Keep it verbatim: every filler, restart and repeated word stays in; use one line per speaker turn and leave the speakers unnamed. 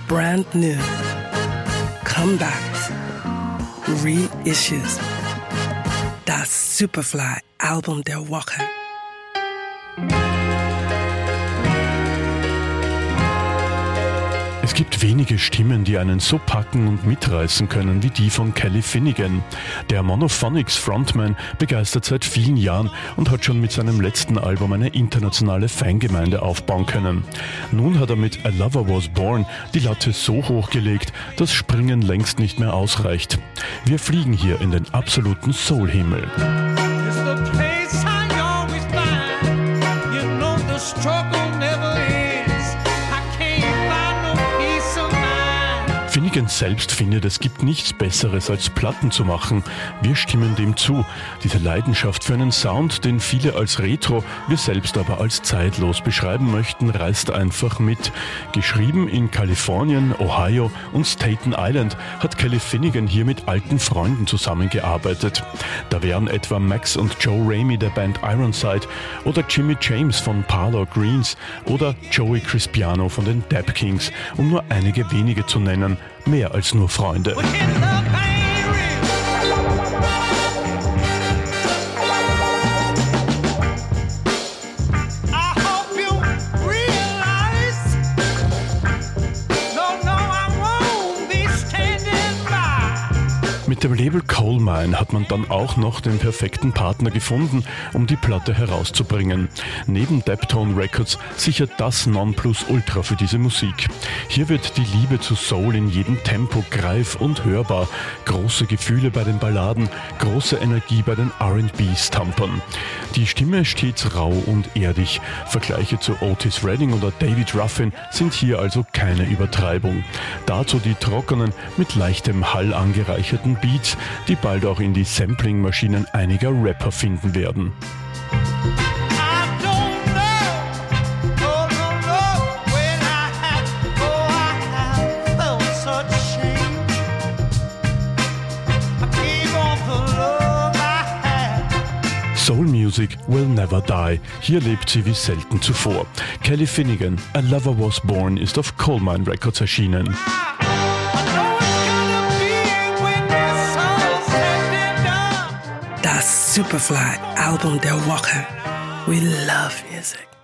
brand new, comebacks, reissues. Das Superfly-Album der Woche.
Es gibt wenige Stimmen, die einen so packen und mitreißen können wie die von Kelly Finnegan. Der Monophonics Frontman begeistert seit vielen Jahren und hat schon mit seinem letzten Album eine internationale Fangemeinde aufbauen können. Nun hat er mit A Lover Was Born die Latte so hochgelegt, dass Springen längst nicht mehr ausreicht. Wir fliegen hier in den absoluten Soul-Himmel. Finnegan selbst findet, es gibt nichts Besseres als Platten zu machen. Wir stimmen dem zu. Diese Leidenschaft für einen Sound, den viele als Retro, wir selbst aber als zeitlos beschreiben möchten, reißt einfach mit. Geschrieben in Kalifornien, Ohio und Staten Island hat Kelly Finnegan hier mit alten Freunden zusammengearbeitet. Da wären etwa Max und Joe Ramey der Band Ironside oder Jimmy James von Parlor Greens oder Joey Crispiano von den Dap Kings, um nur einige wenige zu nennen. Mehr als nur Freunde. Mit dem Label Coal Mine hat man dann auch noch den perfekten Partner gefunden, um die Platte herauszubringen. Neben Daptone Records sichert das Nonplusultra für diese Musik. Hier wird die Liebe zu Soul in jedem Tempo greif und hörbar. Große Gefühle bei den Balladen, große Energie bei den R and B-Stumpern. Die Stimme stets rau und erdig. Vergleiche zu Otis Redding oder David Ruffin sind hier also keine Übertreibung. Dazu die trockenen, mit leichtem Hall angereicherten Beats, die bald auch in die Sampling-Maschinen einiger Rapper finden werden. Soul Music will never die. Hier lebt sie wie selten zuvor. Kelly Finnegan, A Lover Was Born, ist auf Coal Mine Records erschienen.
Das Superfly-Album der Woche. We love music.